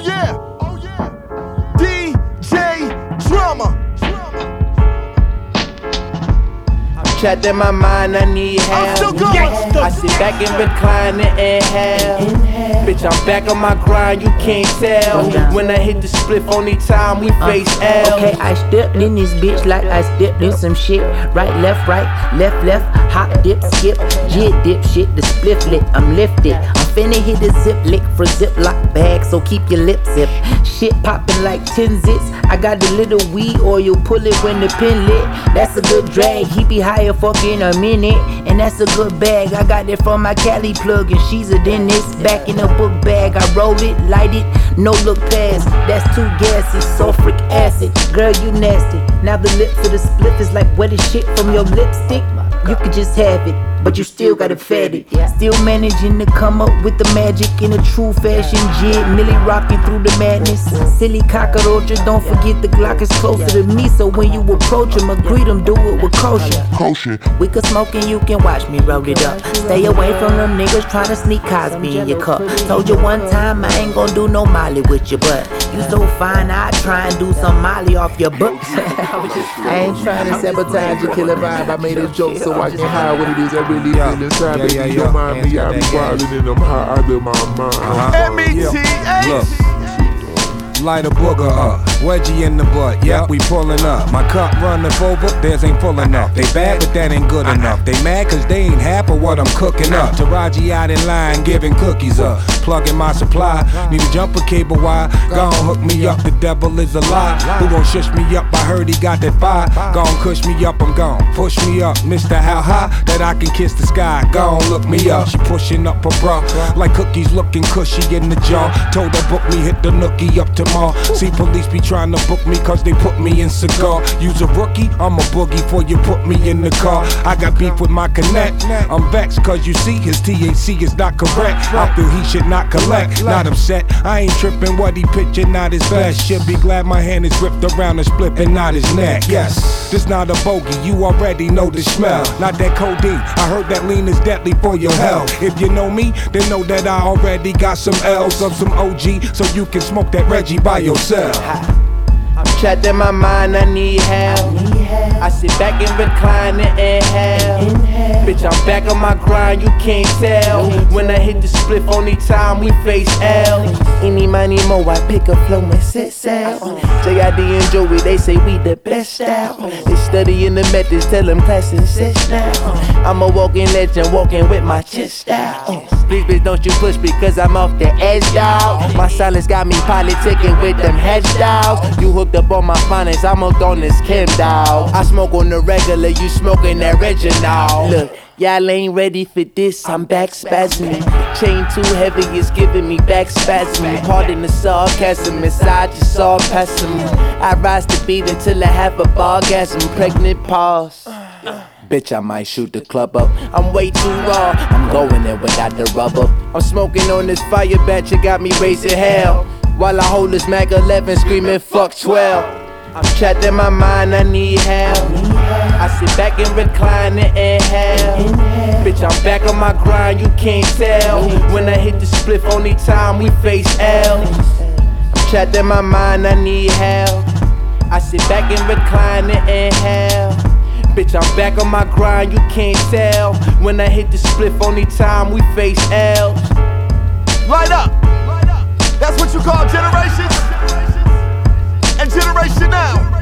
yeah, oh yeah. DJ Drama. Trapped in my mind, I need help. I sit back and recline and inhale. Bitch, I'm back on my grind, you can't tell. When I hit the spliff, only time we face L. Okay, I stepped in this bitch like I stepped in some shit. Right, left, left, hop, dip, skip, jit, dip, shit, the spliff lit, I'm lifted. I'm finna hit the zip lick for ziploc bag, so keep your lips zip. Shit poppin' like 10 zits. I got the little weed oil, pull it when the pin lit. That's a good drag, he be higher fucking a minute. And that's a good bag, I got it from my Cali plug, and she's a dentist. Back in a book bag, I roll it, light it, no look past. That's too gassy, sulfuric acid. Girl, you nasty. Now the lips of the spliff is like wet as shit from your lipstick. You could just have it, but you still gotta fed it. Still managing to come up with the magic in a true fashion jig. Millie rocking through the madness. Silly cockroaches, don't forget the Glock is closer to me, so when you approach him, greet him, do it with caution. We could smoke and you can watch me roll it up. Stay away from them niggas trying to sneak Cosby in your cup. Told you one time I ain't gon' do no Molly with your butt. You so fine, I try and do some Molly off your butt. I ain't trying to sabotage your killer vibe. I made a joke so I can hide what it is I really feel inside. Baby, don't mind me, I be wildin' and I'm high out of my mind. M-E-T-H. Light a booger up, wedgie in the butt, yep, we pulling up. My cup running over, theirs ain't full enough. They bad, but that ain't good enough. They mad cause they ain't half of what I'm cooking up. Taraji out in line, giving cookies up. Plugging my supply, need a jumper cable wire. Gon' hook me up, the devil is a lie. Who gon' shush me up, I heard he got that fire. Gon' cush me up, I'm gone. Push me up, Mr. How high that I can kiss the sky. Gon' look me up, she pushing up her bra. Like cookies looking cushy in the jar. Told her book me, hit the nookie up tomorrow. See police be trying to book me cause they put me in cigar. Use a rookie, I'm a boogie before you put me in the car. I got beef with my connect. I'm vexed cause you see his THC is not correct. I feel he should not collect, not upset. I ain't tripping what he pitching, not his best. Should be glad my hand is whipped around the split and not his neck. Yes, this not a bogey, you already know the smell. Not that codeine, I heard that lean is deadly for your health. If you know me, then know that I already got some L's of some OG, so you can smoke that Reggie by yourself. I'm trapped in my mind, I need help. I sit back and recline and inhale. Bitch, I'm back on my grind, you can't tell. When I hit the spliff, only time we face L. Any money more, I pick up flow and set sail. JID and Joey, they say we the best style. They studying the methods, tell them classes sit now. I'm a walking legend, walking with my chest out. Please, bitch, don't you push because I'm off the edge, dawg. My silence got me politicking with them hedge dogs. You hooked up on my finance, I'm hooked on this Kim, dawg. I smoke on the regular, you smoking that Reginald. Look, y'all ain't ready for this, I'm back spasming. Chain too heavy, it's giving me back spasming. Pardon the sarcasm, inside you saw passing. I rise to beat until I have a bargasm. Pregnant pause. Bitch, I might shoot the club up. I'm way too raw, I'm going there without the rubber. I'm smoking on this fire batch, it got me raising hell. While I hold this Mac 11 screaming fuck 12. I'm trapped in my mind, I need help. I sit back and recline and inhale. Bitch, I'm back on my grind, you can't tell. When I hit the spliff, only time we face L. I'm trapped in my mind, I need help. I sit back and recline and inhale. Bitch, I'm back on my grind, you can't tell. When I hit the spliff, only time we face L. Light up. That's what you call generations and generation now.